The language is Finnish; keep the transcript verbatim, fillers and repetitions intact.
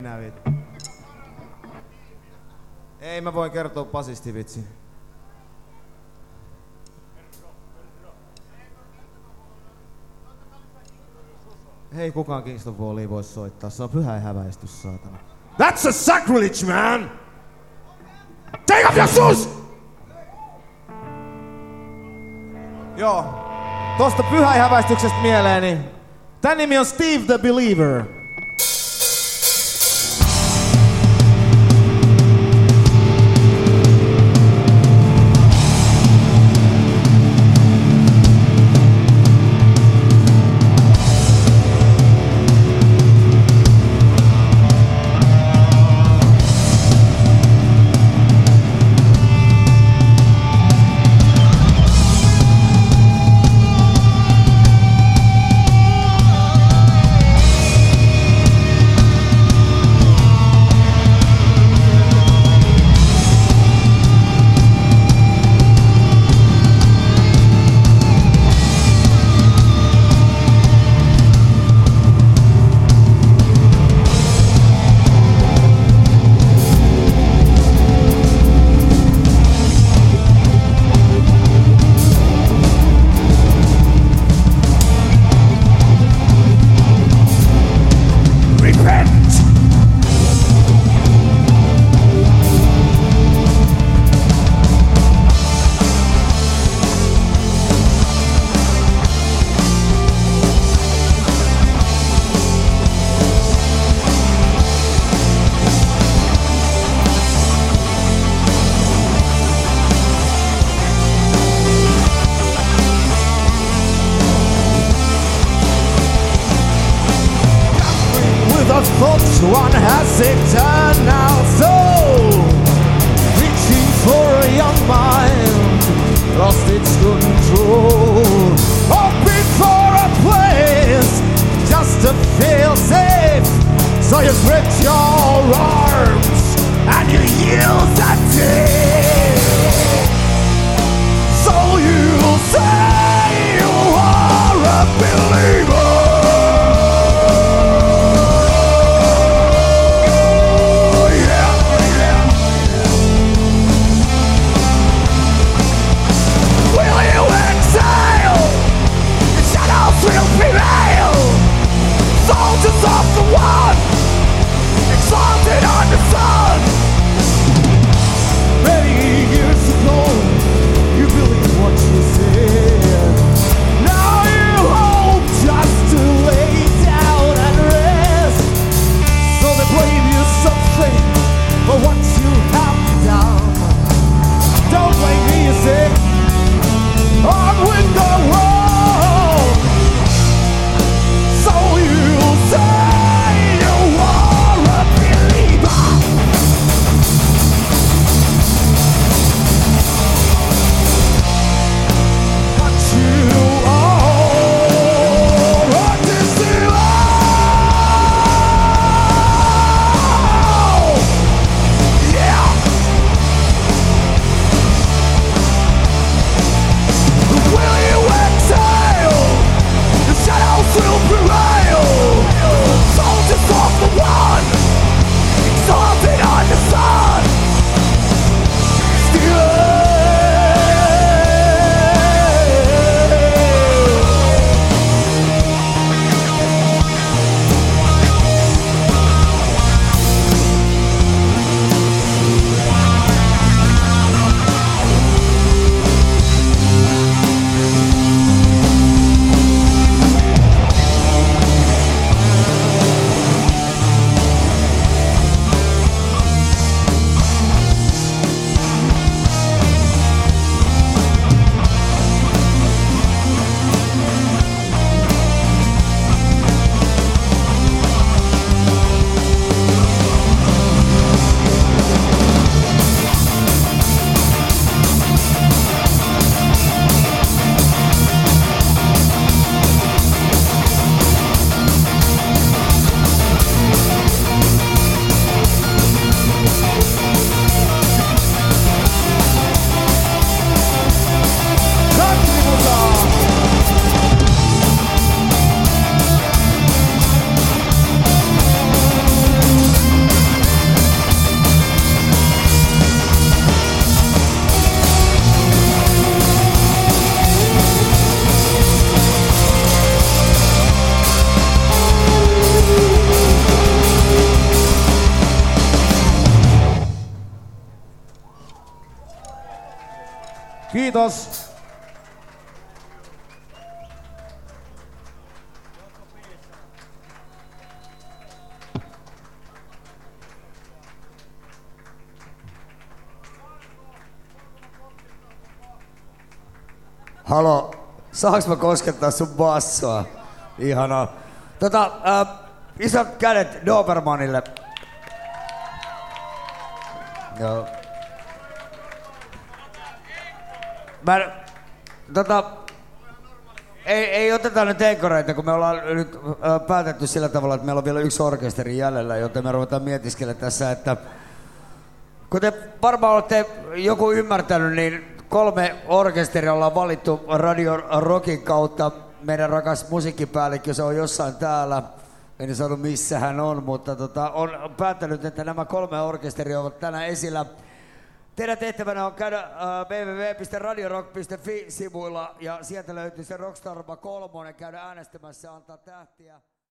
Ei, mä voin kertoa basisti vitsi. Hei, kukaan Kingston Wallia voi soittaa. Se on pyhä häväistys, saatana. That's a sacrilege, man! Take off your shoes! Joo. Tosta pyhäihäväistyksestä mieleeni. Tän nimi on Steve the Believer. One has eternal soul, reaching for a young mind, lost its control, hoping for a place just to feel safe. So you grip your arms and you yield that day. So you say you are a believer. Soldiers of the one, exalted on the sun. Many years ago, you believed what you said. Now you hope just Kiitos. Halo, saaks mä koskettaa sun bassoa? Ihanaa. Tota, äh, isot kädet Dobermanille. Joo. Mä, tota, ei, ei oteta nyt enkoreita, kun me ollaan nyt äh, päätetty sillä tavalla, että meillä on vielä yksi orkesteri jäljellä, joten me ruvetaan mietiskelemään tässä, että kuten varmaan olette joku ymmärtänyt, niin kolme orkesteria ollaan valittu Radio Rockin kautta. Meidän rakas musiikkipäällikkö, se on jossain täällä. En sano missä hän on, mutta tota, on päättänyt, että nämä kolme orkesteria ovat tänään esillä. Teidän tehtävänä on käydä äh, double-u double-u double-u piste radio rock piste fi sivuilla ja sieltä löytyy se Rockstar kolme, käydä äänestämässä ja antaa tähtiä.